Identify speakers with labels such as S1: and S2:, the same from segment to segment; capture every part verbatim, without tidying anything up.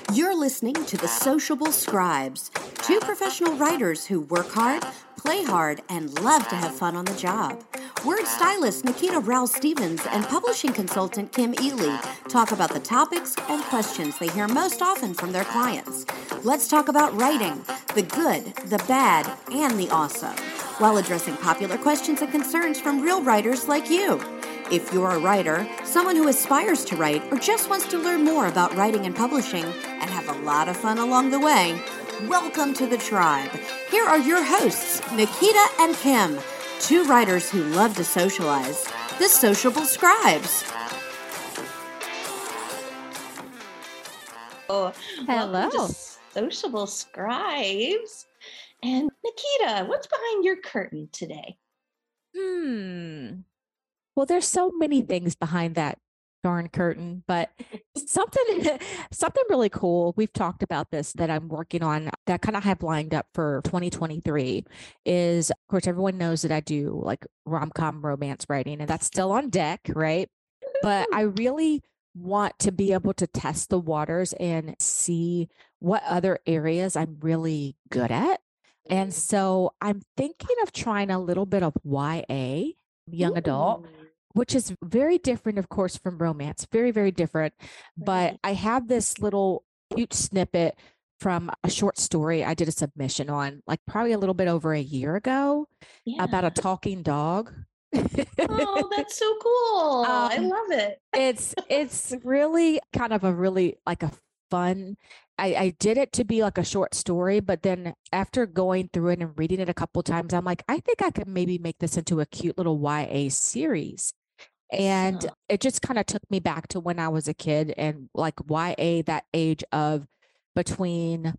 S1: You're listening to The Sociable Scribes, two professional writers who work hard, play hard, and love to have fun on the job. Word stylist Nikita Rowell-Stevens and publishing consultant Kim Ely talk about the topics and questions they hear most often from their clients. Let's talk about writing, the good, the bad, and the awesome, while addressing popular questions and concerns from real writers like you. If you're a writer, someone who aspires to write, or just wants to learn more about writing and publishing and have a lot of fun along the way, welcome to the tribe. Here are your hosts, Nikita and Kim, two writers who love to socialize, the Sociable Scribes.
S2: Oh,
S3: hello,
S2: welcome to Sociable Scribes. And Nikita, what's behind your curtain today?
S3: Hmm. Well, there's so many things behind that darn curtain, but something, something really cool. We've talked about this that I'm working on that kind of have lined up for twenty twenty-three is, of course, everyone knows that I do like rom-com romance writing, and that's still on deck, right? But I really want to be able to test the waters and see what other areas I'm really good at. And so I'm thinking of trying a little bit of Y A, young adult, which is very different, of course, from romance. Very, very different. But
S2: Right.
S3: I have this little cute snippet from a short story I did a submission on, like probably a little bit over a year ago,
S2: Yeah.
S3: about a talking dog.
S2: Oh, that's so cool.
S3: Um,
S2: I love it.
S3: it's it's really kind of a really like a fun. I, I did it to be like a short story, but then after going through it and reading it a couple times, I'm like, I think I could maybe make this into a cute little Y A series. And
S2: Awesome.
S3: it just kind of took me back to when I was a kid and like Y A, that age of between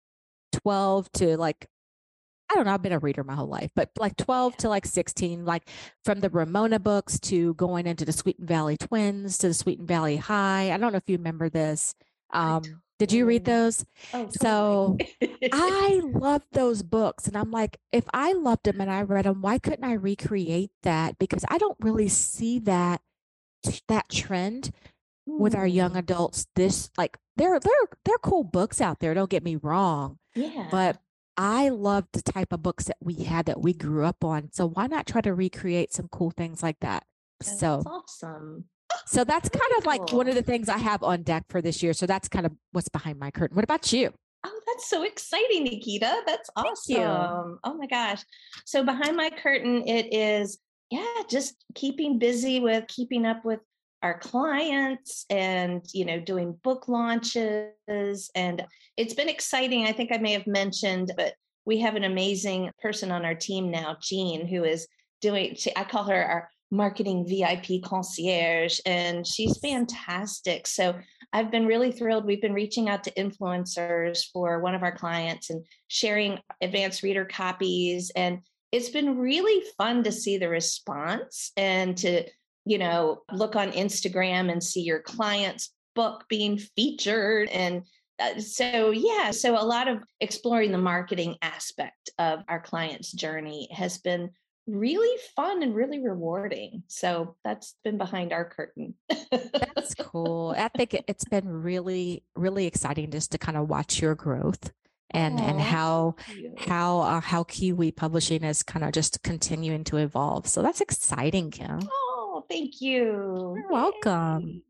S3: twelve to like, I don't know, I've been a reader my whole life, but like twelve to like sixteen, like from the Ramona books to going into the Sweeten Valley Twins to the Sweeten Valley High. I don't know if you remember this. Um, did you read those?
S2: Oh, totally.
S3: So I love those books. And I'm like, if I loved them and I read them, why couldn't I recreate that? Because I don't really see that that trend with our young
S2: Hmm.
S3: adults. This like there there there are cool books out there, don't get me wrong.
S2: Yeah.
S3: But I love the type of books that we had that we grew up on. So why not try to recreate some cool things like that?
S2: That's
S3: So
S2: awesome.
S3: so that's kind
S2: Very
S3: of like
S2: cool.
S3: one of the things I have on deck for this year. So that's kind of what's behind my curtain. What about you?
S2: Oh, that's so exciting, Nikita. That's
S3: Thank you.
S2: awesome. Oh my gosh. So behind my curtain, it is, yeah, just keeping busy with keeping up with our clients and, you know, doing book launches. And it's been exciting. I think I may have mentioned, but we have an amazing person on our team now, Jean, who is doing, she, I call her our marketing V I P concierge, and she's fantastic. So I've been really thrilled. We've been reaching out to influencers for one of our clients and sharing advanced reader copies. And it's been really fun to see the response and to, you know, look on Instagram and see your client's book being featured. And uh, so, yeah, so a lot of exploring the marketing aspect of our client's journey has been really fun and really rewarding. So that's been behind our curtain.
S3: That's cool. I think it, it's been really, really exciting just to kind of watch your growth and and
S2: Aw,
S3: how
S2: thank you.
S3: how uh, how Kiwi Publishing is kind of just continuing to evolve. So that's exciting, Kim.
S2: Oh, thank you.
S3: You're welcome.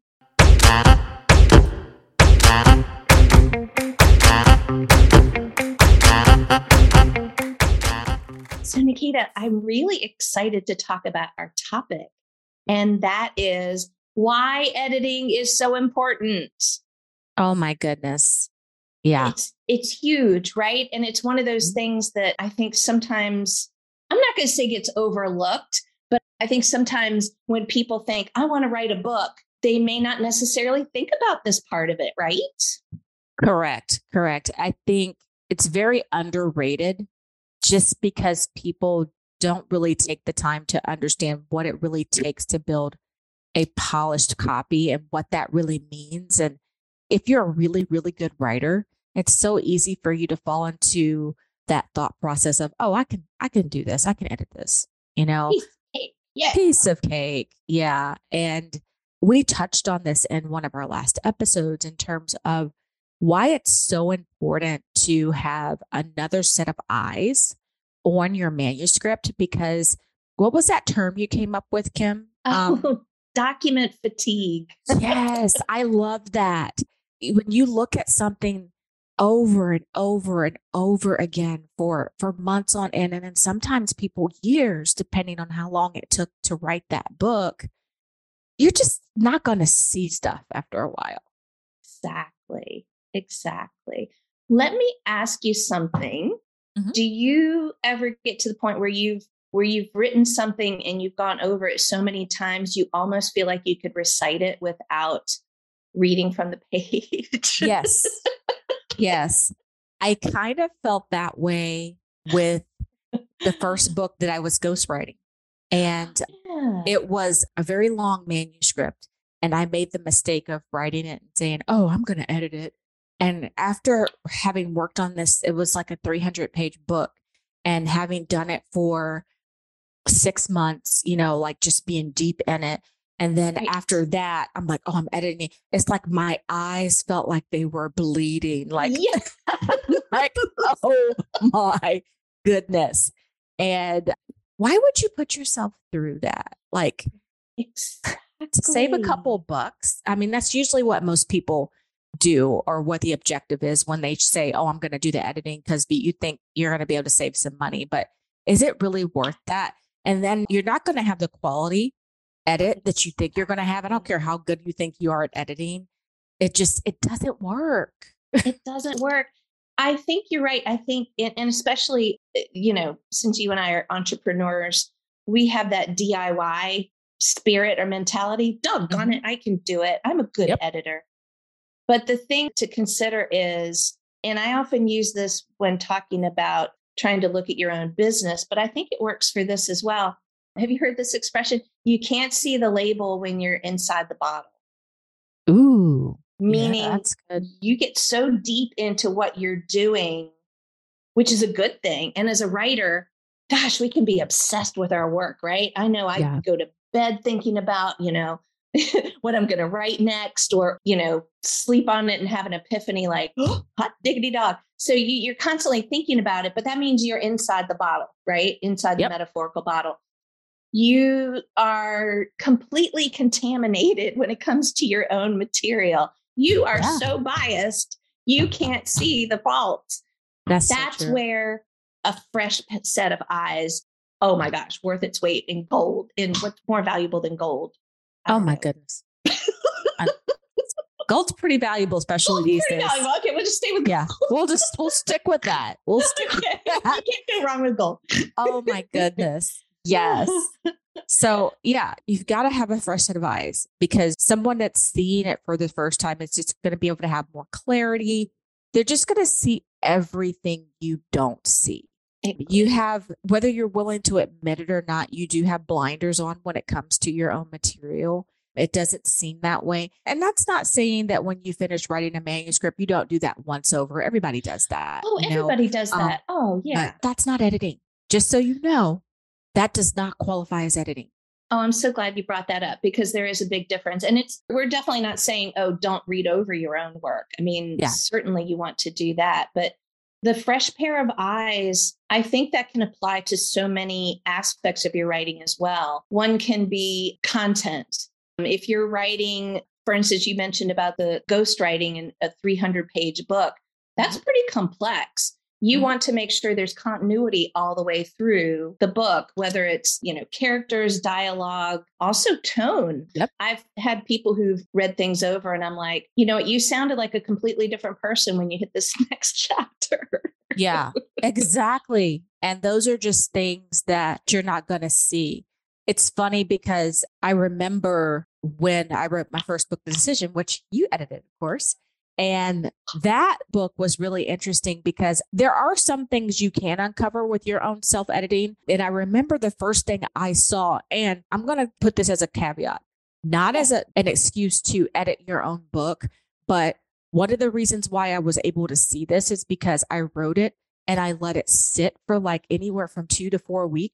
S2: So, Nikita, I'm really excited to talk about our topic, and that is why editing is so important.
S3: Oh my goodness. Yeah.
S2: It's it's huge, right? And it's one of those things that I think sometimes, I'm not going to say gets overlooked, but I think sometimes when people think, I want to write a book, they may not necessarily think about this part of it, right?
S3: Correct. Correct. I think it's very underrated just because people don't really take the time to understand what it really takes to build a polished copy and what that really means. And if you're a really, really good writer, it's so easy for you to fall into that thought process of, oh, I can, I can do this. I can edit this, you know,
S2: Piece of cake. Yeah.
S3: piece of cake. Yeah. And we touched on this in one of our last episodes in terms of why it's so important to have another set of eyes on your manuscript. Because what was that term you came up with, Kim?
S2: Um, oh, document fatigue.
S3: Yes, I love that. When you look at something over and over and over again for, for months on end, and then sometimes people years, depending on how long it took to write that book, you're just not going to see stuff after a while.
S2: Exactly. Exactly. Let me ask you something. Mm-hmm. Do you ever get to the point where you've where you've written something and you've gone over it so many times, you almost feel like you could recite it without reading from the page?
S3: Yes. Yes. I kind of felt that way with the first book that I was ghostwriting. And yeah. It was a very long manuscript. And I made the mistake of writing it and saying, oh, I'm going to edit it. And after having worked on this, it was like a three hundred page book, and having done it for six months, you know, like just being deep in it. And then right. After that, I'm like, oh, I'm editing it. It's like my eyes felt like they were bleeding. Like, yeah. Like, oh my goodness. And why would you put yourself through that? Like, exactly. To save a couple bucks. I mean, that's usually what most people do, or what the objective is when they say, oh, I'm going to do the editing because you think you're going to be able to save some money. But is it really worth that? And then you're not going to have the quality edit that you think you're going to have. I don't care how good you think you are at editing. It just, it doesn't work.
S2: It doesn't work. I think you're right. I think, and especially, you know, since you and I are entrepreneurs, we have that D I Y spirit or mentality. Doggone mm-hmm. it, I can do it. I'm a good yep. editor. But the thing to consider is, and I often use this when talking about trying to look at your own business, but I think it works for this as well. Have you heard this expression? You can't see the label when you're inside the bottle.
S3: Ooh.
S2: Meaning
S3: yeah, that's good.
S2: You get so deep into what you're doing, which is a good thing. And as a writer, gosh, we can be obsessed with our work, right? I know I yeah. go to bed thinking about, you know, what I'm going to write next, or, you know, sleep on it and have an epiphany like, oh, hot diggity dog. So you, you're constantly thinking about it, but that means you're inside the bottle, right? Inside yep. the metaphorical bottle. You are completely contaminated when it comes to your own material. You are yeah. so biased, you can't see the faults.
S3: That's,
S2: That's
S3: so
S2: where a fresh set of eyes, oh my gosh, worth its weight in gold. In what's more valuable than gold?
S3: Oh my know. goodness. Gold's pretty valuable, especially Gold's these days.
S2: Valuable. Okay, we'll just stay with gold.
S3: Yeah, we'll just, we'll stick with that. We'll stick
S2: okay.
S3: with that.
S2: You can't go wrong with gold.
S3: Oh my goodness. Yes. So yeah, you've got to have a fresh set of eyes, because someone that's seeing it for the first time is just going to be able to have more clarity. They're just going to see everything you don't see. You have, whether you're willing to admit it or not, you do have blinders on when it comes to your own material. It doesn't seem that way. And that's not saying that when you finish writing a manuscript, you don't do that once over. Everybody does that.
S2: Oh, everybody know? does that. Um, oh, yeah.
S3: That's not editing. Just so you know, that does not qualify as editing.
S2: Oh, I'm so glad you brought that up, because there is a big difference. And it's, we're definitely not saying, oh, don't read over your own work. I mean, yeah. certainly you want to do that, but the fresh pair of eyes, I think that can apply to so many aspects of your writing as well. One can be content. If you're writing, for instance, you mentioned about the ghostwriting in a three hundred page book, that's pretty complex. You mm-hmm. want to make sure there's continuity all the way through the book, whether it's, you know, characters, dialogue, also tone.
S3: Yep.
S2: I've had people who've read things over and I'm like, you know, you sounded like a completely different person when you hit this next chapter.
S3: Yeah, exactly. And those are just things that you're not going to see. It's funny because I remember when I wrote my first book, The Decision, which you edited, of course. And that book was really interesting because there are some things you can uncover with your own self-editing. And I remember the first thing I saw, and I'm going to put this as a caveat, not as a, an excuse to edit your own book, but one of the reasons why I was able to see this is because I wrote it and I let it sit for like anywhere from two to four weeks.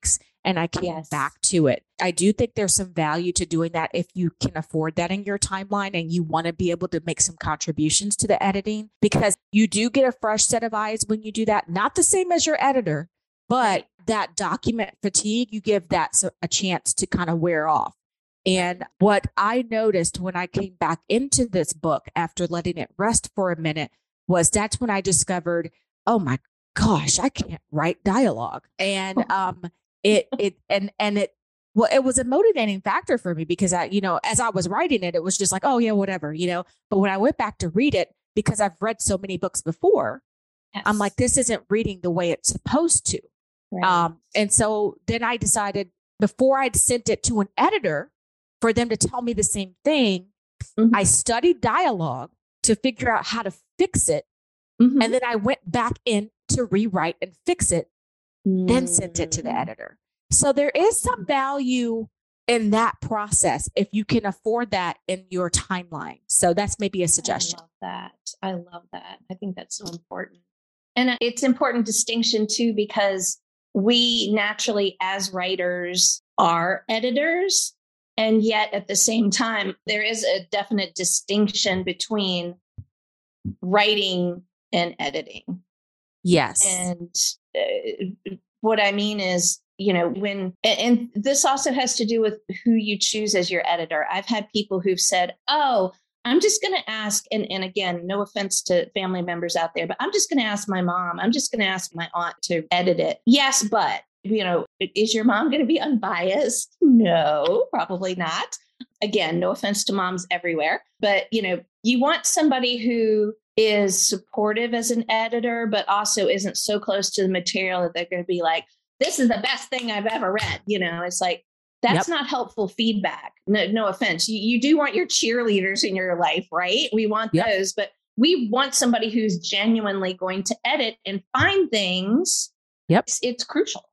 S3: and I came
S2: Yes.
S3: back to it. I do think there's some value to doing that if you can afford that in your timeline and you want to be able to make some contributions to the editing, because you do get a fresh set of eyes when you do that. Not the same as your editor, but
S2: Right.
S3: that document fatigue, you give that so- a chance to kind of wear off. And what I noticed when I came back into this book after letting it rest for a minute was that's when I discovered, oh my gosh, I can't write dialogue. And um, it it and and it well, it was a motivating factor for me because I, you know, as I was writing it, it was just like, oh yeah, whatever, you know. But when I went back to read it, because I've read so many books before,
S2: Yes.
S3: I'm like, this isn't reading the way it's supposed to.
S2: Right.
S3: Um, and so then I decided before I'd sent it to an editor for them to tell me the same thing,
S2: Mhm.
S3: I studied dialogue to figure out how to fix it.
S2: Mhm.
S3: And then I went back in to rewrite and fix it, then sent it to the
S2: Mm.
S3: editor. So there is some value in that process if you can afford that in your timeline. So that's maybe a suggestion.
S2: I love that. I love that. I think that's so important. And it's important distinction too, because we naturally, as writers, are editors. And yet at the same time, there is a definite distinction between writing and editing.
S3: Yes.
S2: And uh, what I mean is, you know, when, and this also has to do with who you choose as your editor. I've had people who've said, oh, I'm just going to ask, and, and again, no offense to family members out there, but I'm just going to ask my mom, I'm just going to ask my aunt to edit it. Yes, but, you know, is your mom going to be unbiased? No, probably not. Again, no offense to moms everywhere, but, you know, you want somebody who is supportive as an editor, but also isn't so close to the material that they're going to be like, this is the best thing I've ever read. You know, it's like, that's
S3: Yep.
S2: not helpful feedback. No, no offense. You, you do want your cheerleaders in your life, right? We want
S3: Yep.
S2: those, but we want somebody who's genuinely going to edit and find things.
S3: Yep.
S2: It's, it's crucial.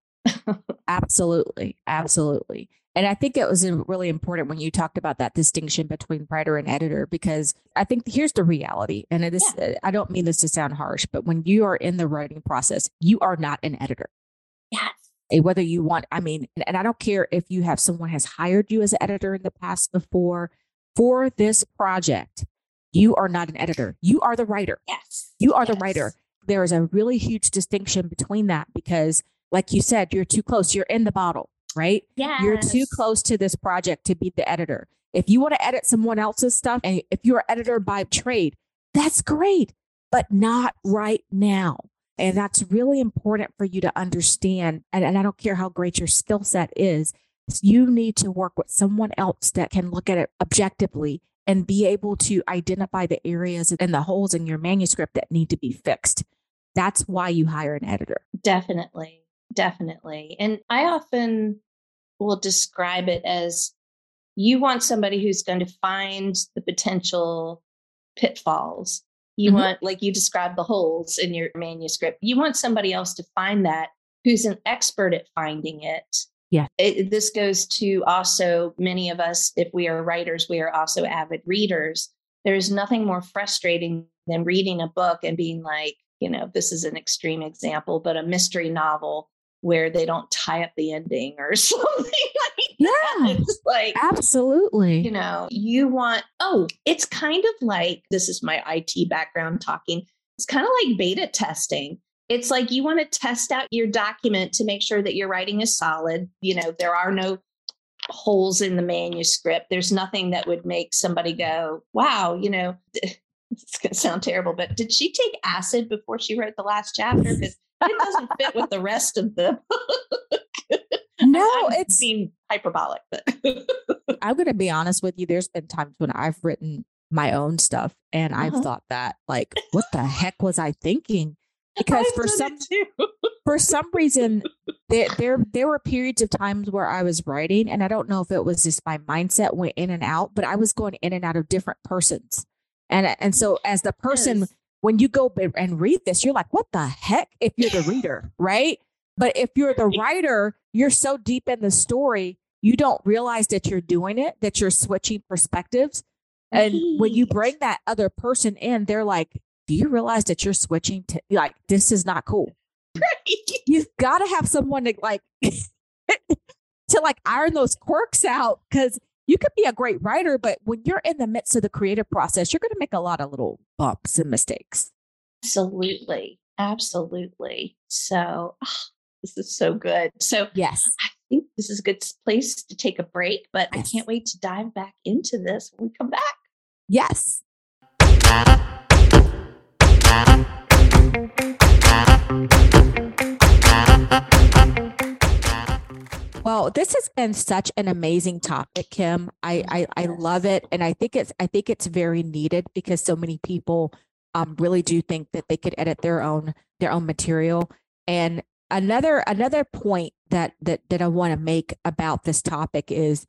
S3: Absolutely. Absolutely. And I think it was really important when you talked about that distinction between writer and editor, because I think here's the reality. And it is,
S2: Yeah.
S3: I don't mean this to sound harsh, but when you are in the writing process, you are not an editor.
S2: Yes.
S3: Whether you want, I mean, and I don't care if you have someone has hired you as an editor in the past before for this project, you are not an editor. You are the writer.
S2: Yes.
S3: You are the
S2: Yes.
S3: writer. There is a really huge distinction between that because, like you said, you're too close. You're in the bottle, right?
S2: Yes.
S3: You're too close to this project to be the editor. If you want to edit someone else's stuff, and if you're an editor by trade, that's great, but not right now. And that's really important for you to understand. And, and I don't care how great your skill set is, you need to work with someone else that can look at it objectively and be able to identify the areas and the holes in your manuscript that need to be fixed. That's why you hire an editor.
S2: Definitely. Definitely. And I often will describe it as you want somebody who's going to find the potential pitfalls. You
S3: Mhm.
S2: want, like you described, the holes in your manuscript. You want somebody else to find that who's an expert at finding it.
S3: Yeah.
S2: It, this goes to also many of us, if we are writers, we are also avid readers. There's nothing more frustrating than reading a book and being like, you know, this is an extreme example, but a mystery novel where they don't tie up the ending or something like
S3: Yeah.
S2: that. It's like,
S3: Absolutely.
S2: you know, you want, oh, it's kind of like, this is my I T background talking. It's kind of like beta testing. It's like you want to test out your document to make sure that your writing is solid. You know, there are no holes in the manuscript. There's nothing that would make somebody go, wow, you know, it's going to sound terrible, but did she take acid before she wrote the last chapter? Because it doesn't fit with the rest of the book.
S3: No,
S2: I'm
S3: it's
S2: being hyperbolic, but
S3: I'm going to be honest with you. There's been times when I've written my own stuff and I've
S2: Uh-huh.
S3: thought that, like, what the heck was I thinking? Because
S2: I've
S3: for
S2: done
S3: some
S2: it too.
S3: for some reason, there, there there were periods of times where I was writing, and I don't know if it was just my mindset went in and out, but I was going in and out of different persons. And and so as the person,
S2: Yes.
S3: when you go b- and read this, you're like, what the heck? If you're the reader, right? But if you're the writer, you're so deep in the story, you don't realize that you're doing it, that you're switching perspectives. And when you
S2: Right.
S3: bring that other person in, they're like, do you realize that you're switching to, like, this is not cool. You've got to have someone to, like, to like iron those quirks out, because you could be a great writer, but when you're in the midst of the creative process, you're going to make a lot of little bumps and mistakes.
S2: Absolutely. Absolutely. So oh, this is so good. So
S3: yes,
S2: I think this is a good place to take a break, but yes. I can't wait to dive back into this when we come back.
S3: Yes. Well, this has been such an amazing topic, Kim. I, I, I love it. And I think it's I think it's very needed, because so many people um, really do think that they could edit their own their own material. And another another point that that that I want to make about this topic is,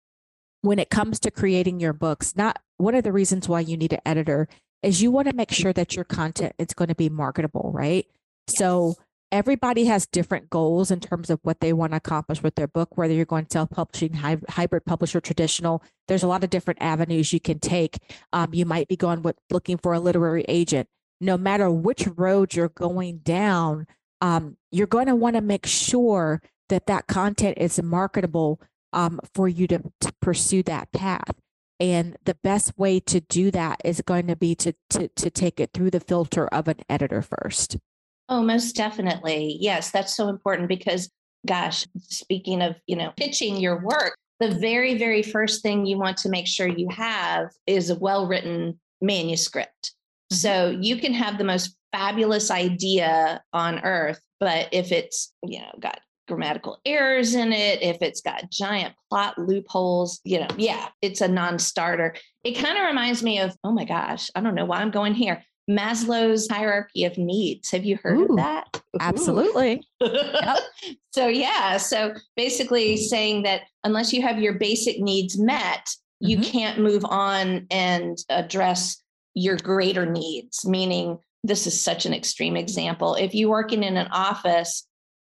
S3: when it comes to creating your books, not one of the reasons why you need an editor is you want to make sure that your content is going to be marketable, right? Yes. So everybody has different goals in terms of what they want to accomplish with their book, whether you're going self-publishing, hy- hybrid publisher, traditional. There's a lot of different avenues you can take. Um, you might be going with looking for a literary agent. No matter which road you're going down, um, you're going to want to make sure that that content is marketable um, for you to, to pursue that path. And the best way to do that is going to be to, to, to take it through the filter of an editor first.
S2: Oh, most definitely. Yes, that's so important because, gosh, speaking of, you know, pitching your work, the very, very first thing you want to make sure you have is a well-written manuscript. Mm-hmm. So you can have the most fabulous idea on earth, but if it's, you know, got grammatical errors in it, if it's got giant plot loopholes, you know, yeah, it's a non-starter. It kind of reminds me of, oh my gosh, I don't know why I'm going here. Maslow's hierarchy of needs. Have you heard
S3: Ooh,
S2: of that?
S3: Absolutely.
S2: Yep. So yeah, so basically saying that unless you have your basic needs met, you mm-hmm. can't move on and address your greater needs. Meaning, this is such an extreme example. If you're working in an office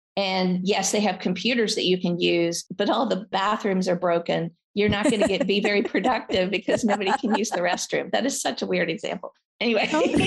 S2: and yes, they have computers that you can use, but all the bathrooms are broken, you're not going to get be very productive because nobody can use the restroom. That is such a weird example. Anyway,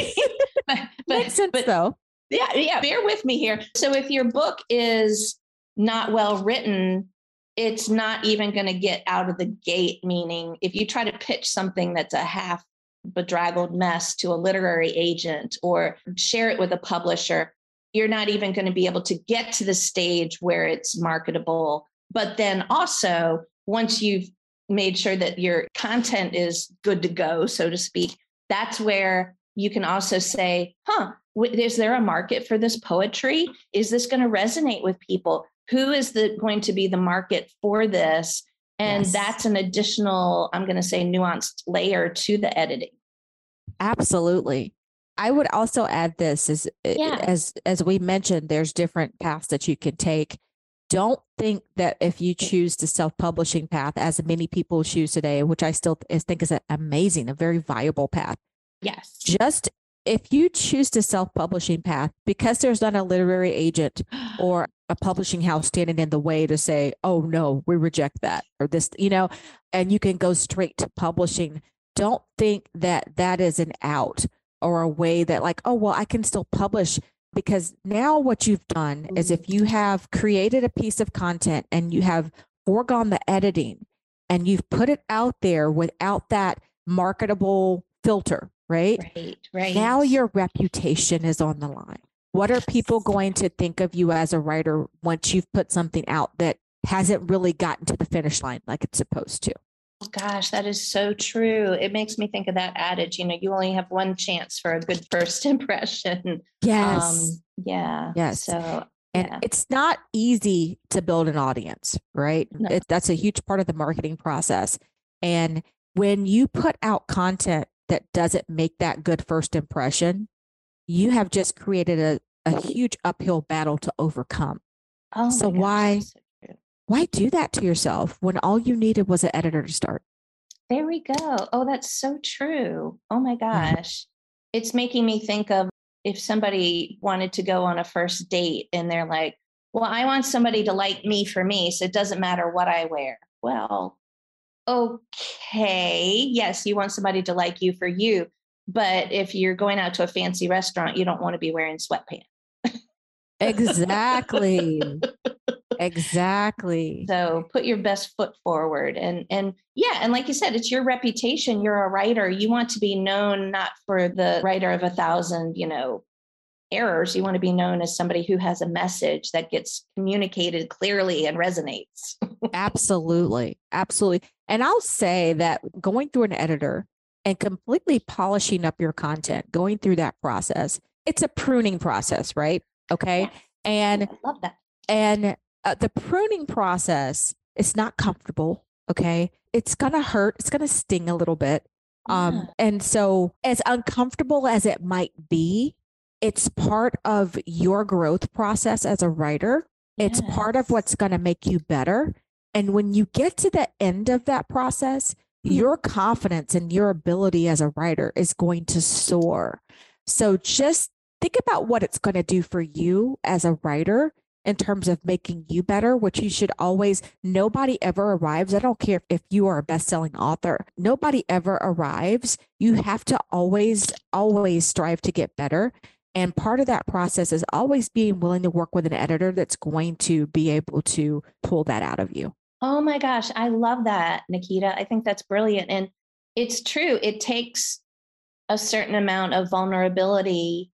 S2: but,
S3: makes sense
S2: but,
S3: though.
S2: Yeah, yeah. Bear with me here. So if your book is not well written, it's not even going to get out of the gate. Meaning, if you try to pitch something that's a half bedraggled mess to a literary agent or share it with a publisher, you're not even going to be able to get to the stage where it's marketable. But then also, once you've made sure that your content is good to go, so to speak, that's where you can also say, huh, is there a market for this poetry? Is this going to resonate with people? Who is the, going to be the market for this? And yes. that's an additional, I'm going to say, nuanced layer to the editing.
S3: Absolutely. I would also add this as, yeah. as, as we mentioned, there's different paths that you can take. Don't think that if you choose the self-publishing path, as many people choose today, which I still think is an amazing, a very viable path.
S2: Yes.
S3: Just if you choose the self-publishing path, because there's not a literary agent or a publishing house standing in the way to say, oh, no, we reject that or this, you know, and you can go straight to publishing. Don't think that that is an out or a way that like, oh, well, I can still publish. Because now what you've done is if you have created a piece of content and you have foregone the editing and you've put it out there without that marketable filter, right?
S2: Right, right.
S3: Now your reputation is on the line. What are people going to think of you as a writer once you've put something out that hasn't really gotten to the finish line like it's supposed to?
S2: Oh, gosh, that is so true. It makes me think of that adage, you know, you only have one chance for a good first impression.
S3: Yes.
S2: Um, yeah.
S3: Yes.
S2: So,
S3: and
S2: yeah.
S3: it's not easy to build an audience, right?
S2: No.
S3: It, that's a huge part of the marketing process. And when you put out content that doesn't make that good first impression, you have just created a, a huge uphill battle to overcome.
S2: Oh,
S3: so
S2: my gosh,
S3: why?
S2: so true.
S3: Why do that to yourself when all you needed was an editor to start?
S2: There we go. Oh, that's so true. Oh my gosh. It's making me think of if somebody wanted to go on a first date and they're like, well, I want somebody to like me for me, so it doesn't matter what I wear. Well, okay. Yes, you want somebody to like you for you. But if you're going out to a fancy restaurant, you don't want to be wearing sweatpants.
S3: Exactly. Exactly.
S2: So put your best foot forward. And, and yeah. And like you said, it's your reputation. You're a writer. You want to be known not for the writer of a thousand, you know, errors. You want to be known as somebody who has a message that gets communicated clearly and resonates.
S3: Absolutely. Absolutely. And I'll say that going through an editor and completely polishing up your content, going through that process, it's a pruning process, right? Okay.
S2: Yes.
S3: And
S2: I love that.
S3: And uh, the pruning process is not comfortable. Okay. It's going to hurt. It's going to sting a little bit.
S2: Yeah.
S3: Um, and so as uncomfortable as it might be, it's part of your growth process as a writer. It's
S2: Yes.
S3: part of what's going to make you better. And when you get to the end of that process, your confidence and your ability as a writer is going to soar. So just think about what it's going to do for you as a writer in terms of making you better, which you should always, nobody ever arrives. I don't care if you are a best-selling author. Nobody ever arrives. You have to always, always strive to get better. And part of that process is always being willing to work with an editor that's going to be able to pull that out of you.
S2: Oh my gosh, I love that, Nikita. I think that's brilliant. And it's true. It takes a certain amount of vulnerability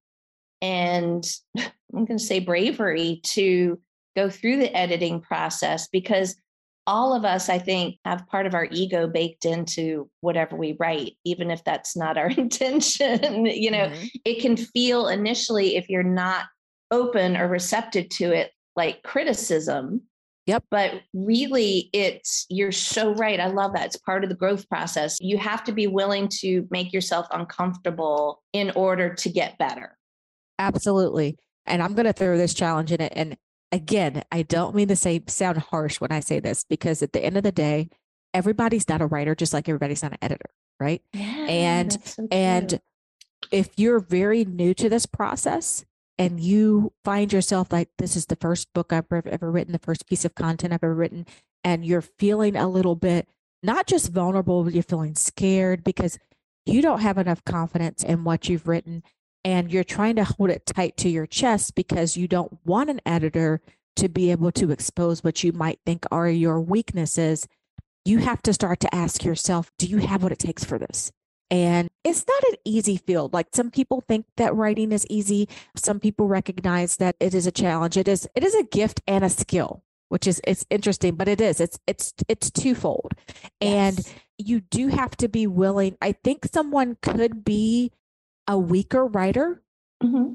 S2: and I'm going to say bravery to go through the editing process, because all of us, I think, have part of our ego baked into whatever we write, even if that's not our intention. You know, mm-hmm. It can feel initially, if you're not open or receptive to it, like criticism.
S3: Yep.
S2: But really, it's, you're so right. I love that. It's part of the growth process. You have to be willing to make yourself uncomfortable in order to get better.
S3: Absolutely. And I'm going to throw this challenge in it. And again, I don't mean to say sound harsh when I say this, because at the end of the day, everybody's not a writer, just like everybody's not an editor. Right.
S2: Yeah,
S3: and,
S2: that's so
S3: and
S2: true.
S3: If you're very new to this process and you find yourself like, this is the first book I've ever, ever written, the first piece of content I've ever written, and you're feeling a little bit, not just vulnerable, but you're feeling scared because you don't have enough confidence in what you've written. And you're trying to hold it tight to your chest because you don't want an editor to be able to expose what you might think are your weaknesses. You have to start to ask yourself, do you have what it takes for this? And it's not an easy field. Like, some people think that writing is easy. Some people recognize that it is a challenge. It is, it is a gift and a skill, which is, it's interesting, but it is, it's, it's, it's twofold.
S2: Yes.
S3: And you do have to be willing. I think someone could be a weaker writer
S2: mm-hmm.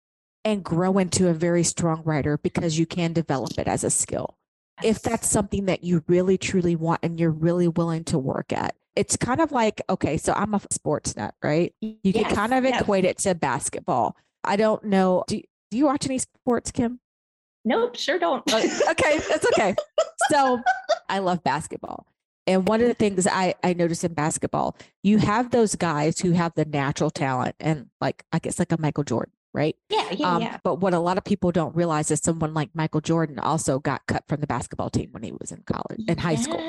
S3: and grow into a very strong writer because you can develop it as a skill. Yes. If that's something that you really, truly want and you're really willing to work at. It's kind of like, okay, so I'm a sports nut, right? You yes. can kind of yes. equate it to basketball. I don't know. Do, do you watch any sports, Kim?
S2: Nope, sure don't.
S3: Okay, that's okay. So I love basketball. And one of the things I, I notice in basketball, you have those guys who have the natural talent and, like, I guess like a Michael Jordan, right?
S2: Yeah, yeah,
S3: um,
S2: yeah.
S3: But what a lot of people don't realize is someone like Michael Jordan also got cut from the basketball team when he was in college, in high
S2: yes.
S3: school.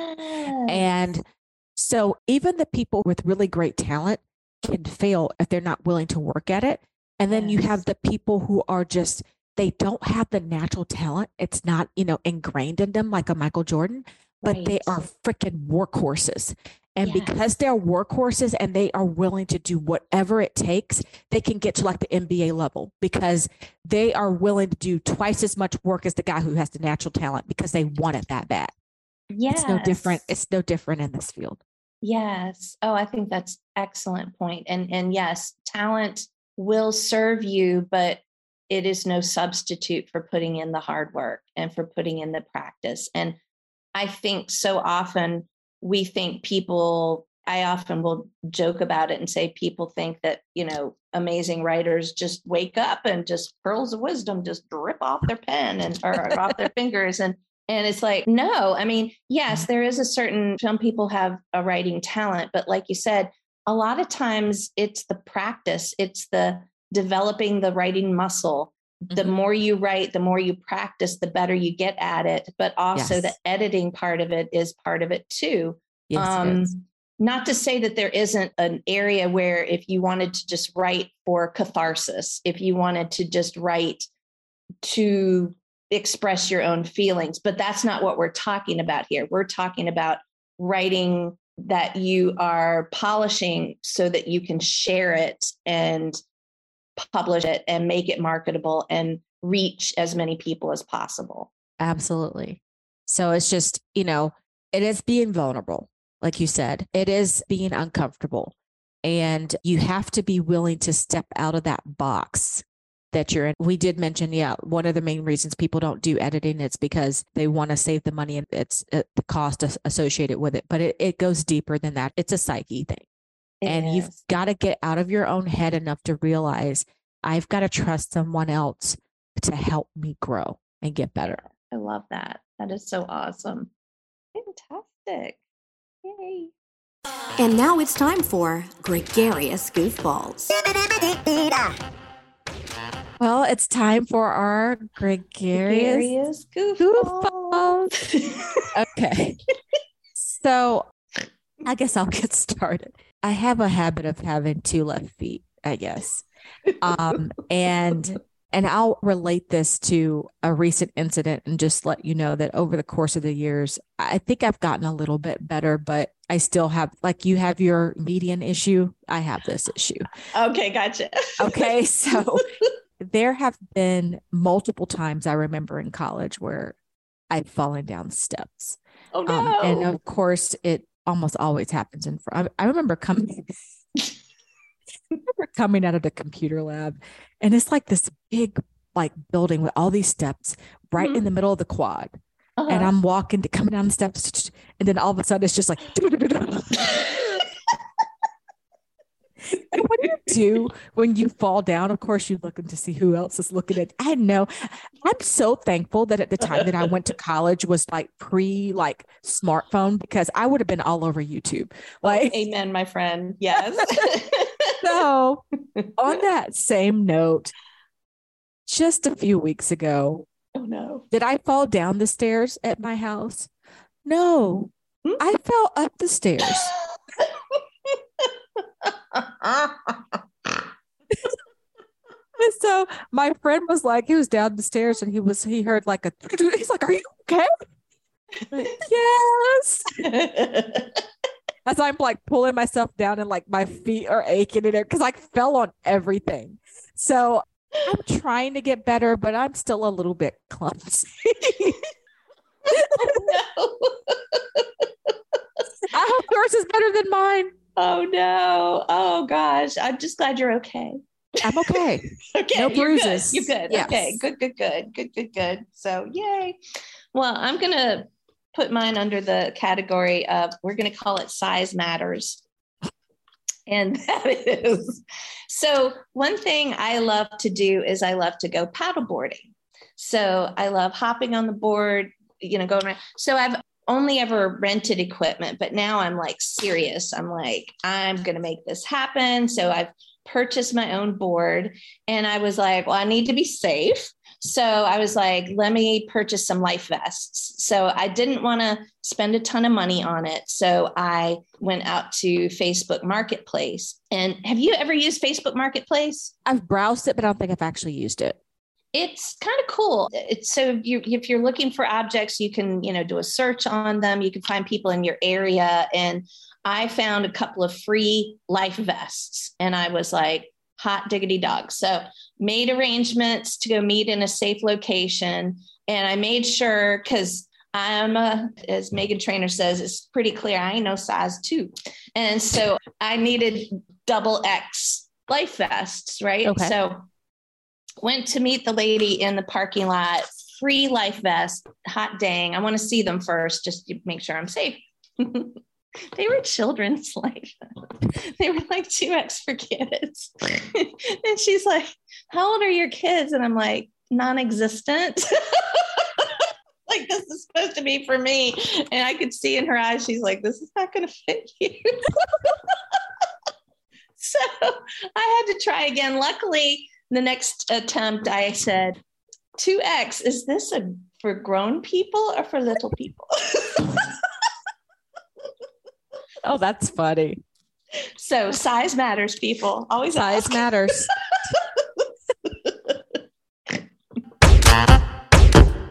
S3: And so even the people with really great talent can fail if they're not willing to work at it. And then yes. you have the people who are just, they don't have the natural talent. It's not, you know, ingrained in them like a Michael Jordan. But right. they are freaking workhorses. And yes. because they're workhorses and they are willing to do whatever it takes, they can get to like the N B A level because they are willing to do twice as much work as the guy who has the natural talent because they want it that bad.
S2: Yes.
S3: It's no different. It's no different in this field.
S2: Yes. Oh, I think that's excellent point. And, and yes, talent will serve you, but it is no substitute for putting in the hard work and for putting in the practice. And I think so often we think people, I often will joke about it and say people think that, you know, amazing writers just wake up and just pearls of wisdom just drip off their pen and or off their fingers. And and it's like, no, I mean, yes, there is a certain, some people have a writing talent, but like you said, a lot of times it's the practice, it's the developing the writing muscle. The mm-hmm. more you write, the more you practice, the better you get at it. But also yes. the editing part of it is part of it too.
S3: Yes,
S2: um,
S3: it is.
S2: Not to say that there isn't an area where if you wanted to just write for catharsis, if you wanted to just write to express your own feelings, but that's not what we're talking about here. We're talking about writing that you are polishing so that you can share it and publish it and make it marketable and reach as many people as possible.
S3: Absolutely. So it's just, you know, it is being vulnerable. Like you said, it is being uncomfortable, and you have to be willing to step out of that box that you're in. We did mention, yeah, one of the main reasons people don't do editing is because they want to save the money and it's uh, the cost associated with it. But it, it goes deeper than that. It's a psyche thing. It and is. You've got to get out of your own head enough to realize I've got to trust someone else to help me grow and get better.
S2: I love that. That is so awesome. Fantastic. Yay.
S1: And now it's time for Gregarious Goofballs.
S3: Well, it's time for our Gregarious,
S2: Gregarious
S3: Goofballs.
S2: Goofballs.
S3: Okay. So I guess I'll get started. I have a habit of having two left feet, I guess. Um, and and I'll relate this to a recent incident and just let you know that over the course of the years, I think I've gotten a little bit better, but I still have, like you have your median issue, I have this issue.
S2: Okay, gotcha.
S3: Okay, so there have been multiple times I remember in college where I've fallen down steps.
S2: Oh, no.
S3: Um, and of course, it almost always happens in front. I, I remember coming... I remember coming out of the computer lab, and it's like this big like building with all these steps right mm-hmm. in the middle of the quad. Uh-huh. And I'm walking to coming down the steps, and then all of a sudden it's just like and what do you do when you fall down? Of course, you're looking to see who else is looking at. I know. I'm so thankful that at the time that I went to college was like pre like smartphone, because I would have been all over YouTube. Like,
S2: oh, amen, my friend. Yes.
S3: So on that same note, just a few weeks ago,
S2: oh no,
S3: did I fall down the stairs at my house? No, hmm? I fell up the stairs. So my friend was like, he was down the stairs and he was, he heard like a, he's like, are you okay? Like, yes. As I'm like pulling myself down and like my feet are aching in there because I fell on everything. So I'm trying to get better, but I'm still a little bit clumsy.
S2: Oh, no.
S3: I hope yours is better than mine.
S2: Oh no. Oh gosh. I'm just glad you're okay.
S3: I'm okay.
S2: Okay.
S3: No bruises.
S2: You're good. You're good. Yes. Okay. Good, good, good, good, good, good. So yay. Well, I'm going to put mine under the category of, we're going to call it size matters. And that is, so one thing I love to do is I love to go paddleboarding. So I love hopping on the board, you know, going around. So I've only ever rented equipment, but now I'm like serious. I'm like, I'm going to make this happen. So I've purchased my own board, and I was like, well, I need to be safe. So I was like, let me purchase some life vests. So I didn't want to spend a ton of money on it. So I went out to Facebook Marketplace. And have you ever used Facebook Marketplace?
S3: I've browsed it, but I don't think I've actually used it.
S2: It's kind of cool. It's so you, if you're looking for objects, you can, you know, do a search on them. You can find people in your area. And I found a couple of free life vests, and I was like, hot diggity dog. So made arrangements to go meet in a safe location. And I made sure, because I'm, a, as Megan Trainor says, it's pretty clear I ain't no size two. And so I needed double X life vests, right?
S3: Okay.
S2: So went to meet the lady in the parking lot, free life vest, hot dang. I want to see them first, just to make sure I'm safe. They were children's life. They were like two X for kids. And she's like, how old are your kids? And I'm like, non-existent. Like, this is supposed to be for me. And I could see in her eyes, she's like, this is not going to fit you. So I had to try again. Luckily, the next attempt, I said, two X, is this a, for grown people or for little people?
S3: Oh, that's funny.
S2: So size matters, people. Always
S3: size matters.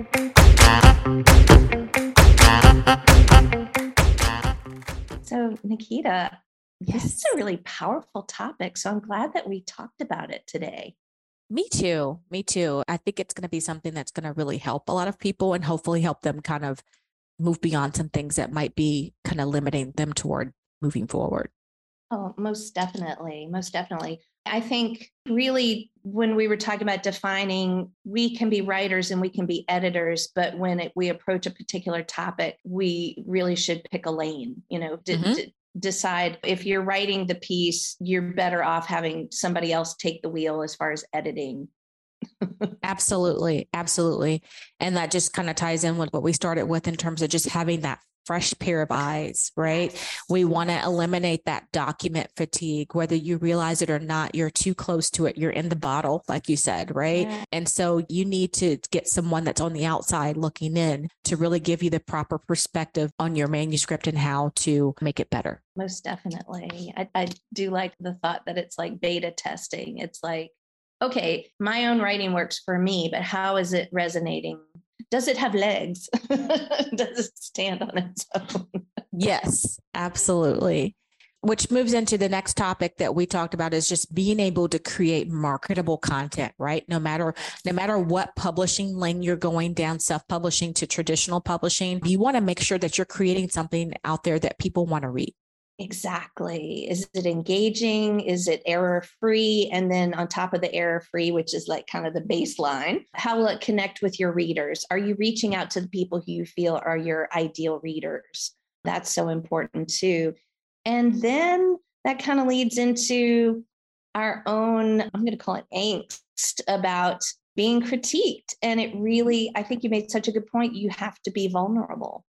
S2: So, Nikita,
S3: Yes.
S2: this is a really powerful topic. So I'm glad that we talked about it today.
S3: Me too. Me too. I think it's going to be something that's going to really help a lot of people and hopefully help them kind of move beyond some things that might be kind of limiting them toward moving forward.
S2: Oh, most definitely. Most definitely. I think really when we were talking about defining, we can be writers and we can be editors, but when it, we approach a particular topic, we really should pick a lane, you know, d-
S3: Mhm.
S2: d- decide if you're writing the piece, you're better off having somebody else take the wheel as far as editing.
S3: Absolutely. Absolutely. And that just kind of ties in with what we started with in terms of just having that fresh pair of eyes, right? We want to eliminate that document fatigue, whether you realize it or not, you're too close to it. You're in the bottle, like you said, right?
S2: Yeah.
S3: And so you need to get someone that's on the outside looking in to really give you the proper perspective on your manuscript and how to make it better.
S2: Most definitely. I, I do like the thought that it's like beta testing. It's like, okay, my own writing works for me, but how is it resonating? Does it have legs? Does it stand on its own?
S3: Yes, absolutely. Which moves into the next topic that we talked about is just being able to create marketable content, right? No matter, no matter what publishing lane you're going down, self-publishing to traditional publishing, you want to make sure that you're creating something out there that people want to read.
S2: Exactly. Is it engaging? Is it error-free? And then on top of the error-free, which is like kind of the baseline, how will it connect with your readers? Are you reaching out to the people who you feel are your ideal readers? That's so important too. And then that kind of leads into our own, I'm going to call it angst about being critiqued. And it really, I think you made such a good point. You have to be vulnerable.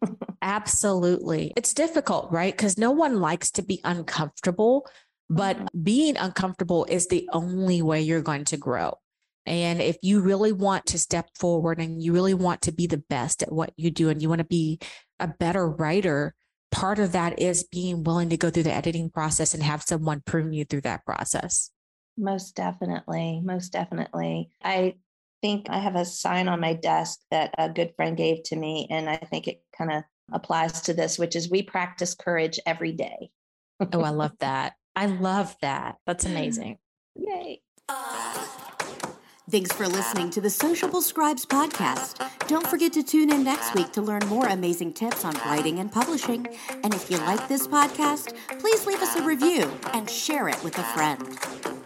S3: Absolutely. It's difficult, right? Because no one likes to be uncomfortable, but being uncomfortable is the only way you're going to grow. And if you really want to step forward and you really want to be the best at what you do and you want to be a better writer, part of that is being willing to go through the editing process and have someone prune you through that process.
S2: Most definitely. Most definitely. I think I have a sign on my desk that a good friend gave to me, and I think it kind of applies to this, which is we practice courage every day.
S3: Oh, I love that. I love that. That's amazing.
S2: Yay.
S1: Thanks for listening to the Sociable Scribes podcast. Don't forget to tune in next week to learn more amazing tips on writing and publishing. And if you like this podcast, please leave us a review and share it with a friend.